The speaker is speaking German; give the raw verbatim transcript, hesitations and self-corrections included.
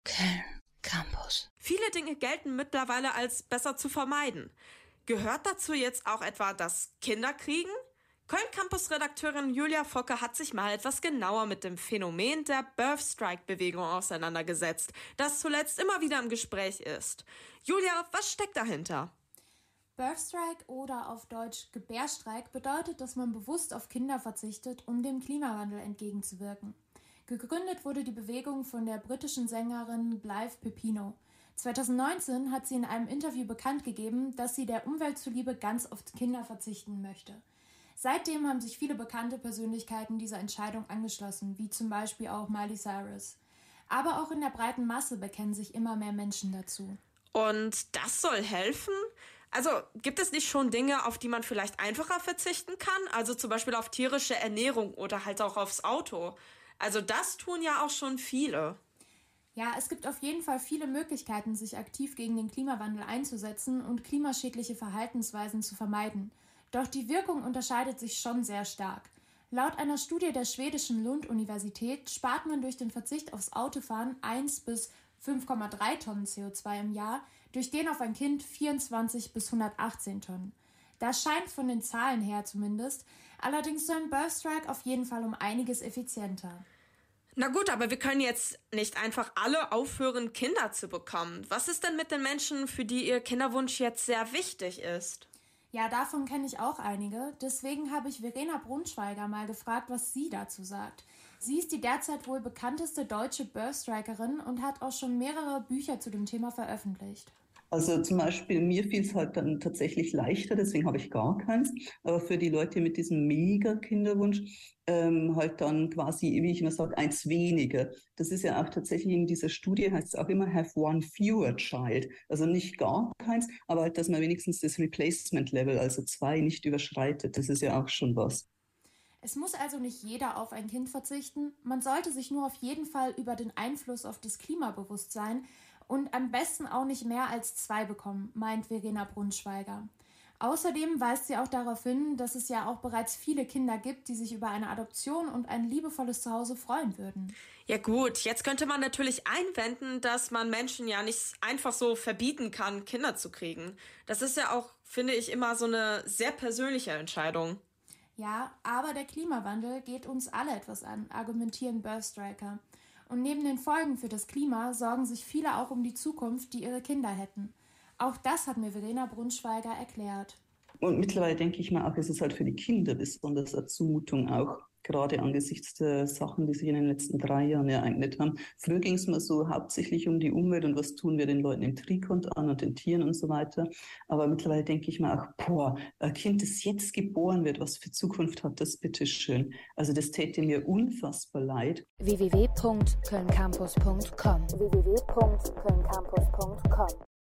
Köln Campus. Viele Dinge gelten mittlerweile als besser zu vermeiden. Gehört dazu jetzt auch etwa das Kinderkriegen? Köln-Campus-Redakteurin Julia Focke hat sich mal etwas genauer mit dem Phänomen der Birth-Strike-Bewegung auseinandergesetzt, das zuletzt immer wieder im Gespräch ist. Julia, was steckt dahinter? Birthstrike oder auf Deutsch Gebärstreik bedeutet, dass man bewusst auf Kinder verzichtet, um dem Klimawandel entgegenzuwirken. Gegründet wurde die Bewegung von der britischen Sängerin Blythe Pepino. zwanzig neunzehn hat sie in einem Interview bekannt gegeben, dass sie der Umwelt zuliebe ganz auf Kinder verzichten möchte. Seitdem haben sich viele bekannte Persönlichkeiten dieser Entscheidung angeschlossen, wie zum Beispiel auch Miley Cyrus. Aber auch in der breiten Masse bekennen sich immer mehr Menschen dazu. Und das soll helfen? Also gibt es nicht schon Dinge, auf die man vielleicht einfacher verzichten kann? Also zum Beispiel auf tierische Ernährung oder halt auch aufs Auto. Also das tun ja auch schon viele. Ja, es gibt auf jeden Fall viele Möglichkeiten, sich aktiv gegen den Klimawandel einzusetzen und klimaschädliche Verhaltensweisen zu vermeiden. Doch die Wirkung unterscheidet sich schon sehr stark. Laut einer Studie der schwedischen Lund-Universität spart man durch den Verzicht aufs Autofahren eins bis fünf Komma drei Tonnen C O zwei im Jahr, durch den auf ein Kind vierundzwanzig bis hundertachtzehn Tonnen. Das scheint von den Zahlen her zumindest, allerdings so ein Birthstrike auf jeden Fall um einiges effizienter. Na gut, aber wir können jetzt nicht einfach alle aufhören, Kinder zu bekommen. Was ist denn mit den Menschen, für die ihr Kinderwunsch jetzt sehr wichtig ist? Ja, davon kenne ich auch einige. Deswegen habe ich Verena Brunschweiger mal gefragt, was sie dazu sagt. Sie ist die derzeit wohl bekannteste deutsche Birthstrikerin und hat auch schon mehrere Bücher zu dem Thema veröffentlicht. Also zum Beispiel, mir fiel es halt dann tatsächlich leichter, deswegen habe ich gar keins. Aber für die Leute mit diesem Mega-Kinderwunsch ähm, halt dann quasi, wie ich immer sage, eins weniger. Das ist ja auch tatsächlich in dieser Studie, heißt es auch immer, have one fewer child. Also nicht gar keins, aber halt, dass man wenigstens das Replacement-Level, also zwei, nicht überschreitet. Das ist ja auch schon was. Es muss also nicht jeder auf ein Kind verzichten. Man sollte sich nur auf jeden Fall über den Einfluss auf das Klima bewusst sein und am besten auch nicht mehr als zwei bekommen, meint Verena Brunschweiger. Außerdem weist sie auch darauf hin, dass es ja auch bereits viele Kinder gibt, die sich über eine Adoption und ein liebevolles Zuhause freuen würden. Ja gut, jetzt könnte man natürlich einwenden, dass man Menschen ja nicht einfach so verbieten kann, Kinder zu kriegen. Das ist ja auch, finde ich, immer so eine sehr persönliche Entscheidung. Ja, aber der Klimawandel geht uns alle etwas an, argumentieren Birthstriker. Und neben den Folgen für das Klima sorgen sich viele auch um die Zukunft, die ihre Kinder hätten. Auch das hat mir Verena Brunschweiger erklärt. Und mittlerweile denke ich mir auch, es ist halt für die Kinder besonders eine Zumutung auch, gerade angesichts der Sachen, die sich in den letzten drei Jahren ereignet haben. Früher ging es mal so hauptsächlich um die Umwelt und was tun wir den Leuten im Trikont an und den Tieren und so weiter. Aber mittlerweile denke ich mir auch, boah, ein Kind, das jetzt geboren wird, was für Zukunft hat das bitteschön. Also das täte mir unfassbar leid. w w w punkt köln campus punkt com w w w punkt köln campus punkt com